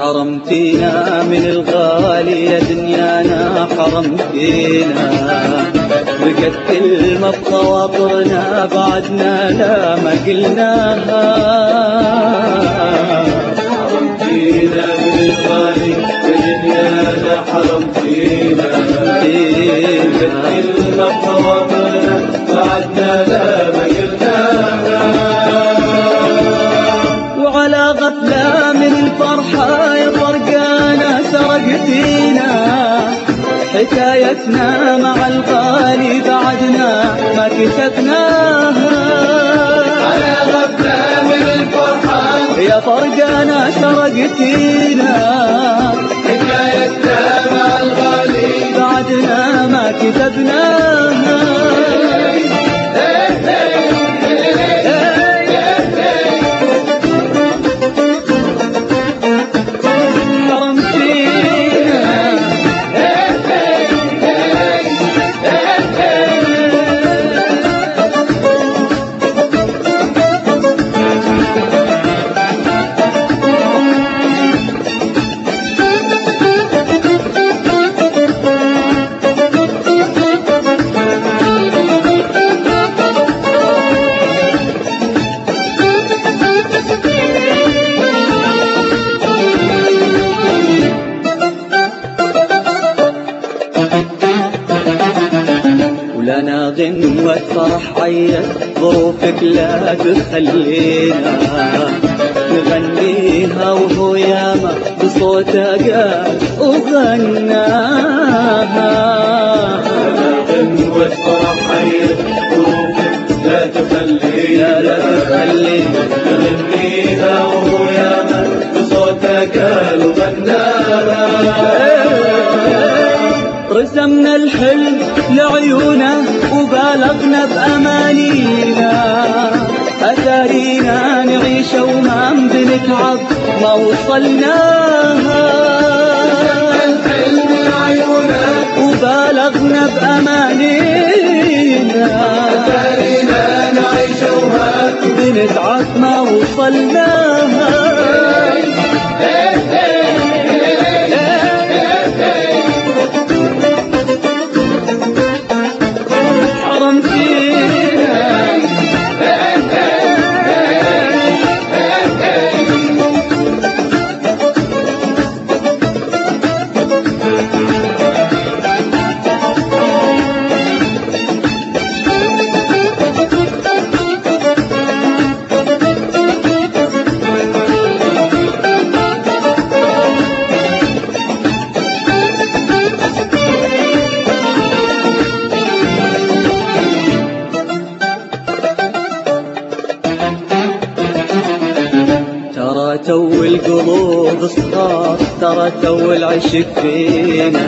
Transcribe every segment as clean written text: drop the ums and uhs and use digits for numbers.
حرمتينا من الغالي يا دنيانا، حرمتينا بقت كلمة بخواطرنا بعدنا لا ما قلناها. حرمتينا من الغالي يا دنيانا، حرمتينا بقت كلمة بخواطرنا بعدنا لا ما قلناها. وعلى غفلة من الفرحة يا فرقانا سرقتينا، حكايتنا مع الغالي بعدنا ما كتبناها. على غفلة من الفرحة يا فرقانا سرقتينا، حكايتنا مع الغالي بعدنا ما كتبناها. ولنا غنوة فرح عيت ظروفك لا تخلينا نغنيها، وهو ياما بصوته قال وغناها. غنوة فرح عيت ظروفك لا تخلينا، لا تخلينا نغنيها وهو ياما بصوته قال وغناها. رسمنا الحلم لعيونه وبالغنا بأمانينا، أتارينا نعيش وما بنتعب ما وصلناها. الحلم لعيونه وبالغنا بأمانينا، أتارينا نعيش وما بنتعب ما وصلناها. ترى تو القلوب صغار، ترى تو العشق فينا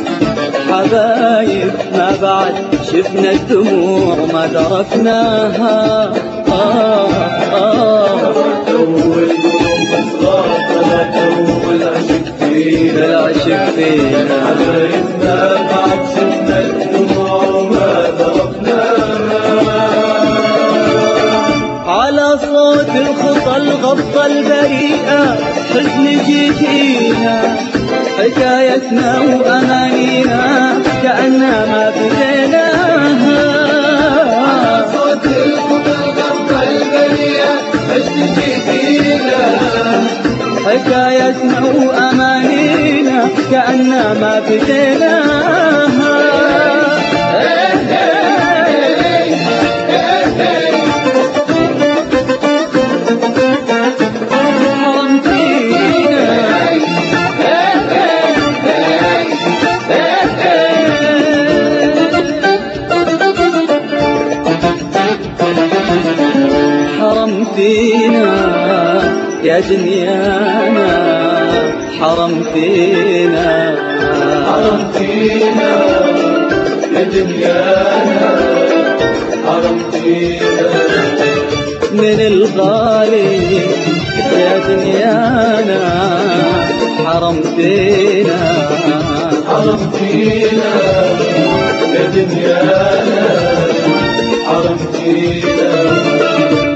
حبايب ما بعد شفنا الدموع ما ذرفناها. تو القلوب صغار، ترى تو العشق فينا، العشق فينا حبايب ما بعد شفنا الدموع وما ذرفناها. على صوت الخطى الغبطة البريئة حزن جيتينا، حكايتنا وأمانينا كأننا ما بديناها. على صوت الخطى الغبطة البريئة حزن جيتينا، حكايتنا وأمانينا كأننا ما بديناها. حرمتينا يا دنيانا، حرمتينا حرمتينا يا دنيانا، حرمتينا من الغالي يا دنيانا، حرمتينا حرمتينا يا دنيانا، حرمتينا